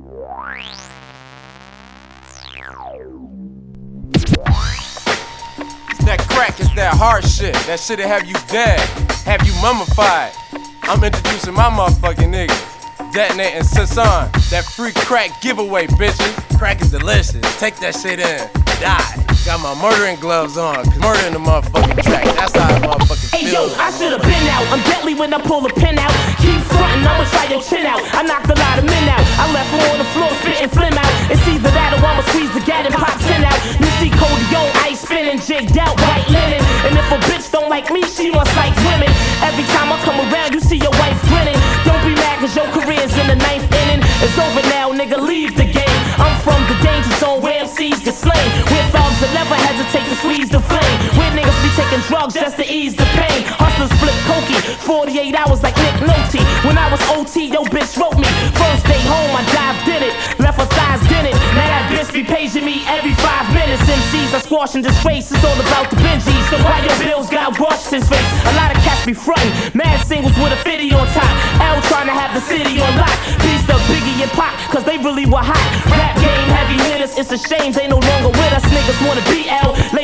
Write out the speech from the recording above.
That crack is that hard shit. That shit'll have you dead, have you mummified. I'm introducing my motherfucking niggas. Detonating Sasson, that free crack giveaway, bitches. Crack is delicious. Take that shit in. Die. Got my murdering gloves on, cause murdering the motherfucking track. That's how I motherfucking feel. Hey yo, I should've been out. I'm deadly when I pull the pin out. Keep frontin', I'ma try your chin out. I knocked a lot of men out. I left them on the floor spitting flim out. It's either that or I'ma squeeze the gat and pop 10 out. You see Cody on ice spinning, jigged out, white linen. And if a bitch don't like me, she must like women. Every time I come around, you see your wife grinning. Don't be mad cause your career's in the 9th inning. It's over now, nigga, leave the game. I'm from the danger zone where MCs get slain. Where thugs that never hesitate to squeeze the flame. Where niggas be taking drugs just to ease the pain. Hustlers flip cokie, 48 hours like Nick Nolte. When I was OT, yo bitch wrote me. First day home, I dived in it. Left her thighs in it. Now that bitch be paging me every 5 minutes. MCs are squashing disgrace, it's all about the Benjis. So why your bills got washed his face? A lot of cats be frontin', mad singles with a 50 on top. L trying to have the city on lock. Peace to Biggie and Pac, cause they really were hot. Rap game heavy hitters, it's a shame they no longer with us. Niggas wanna be L.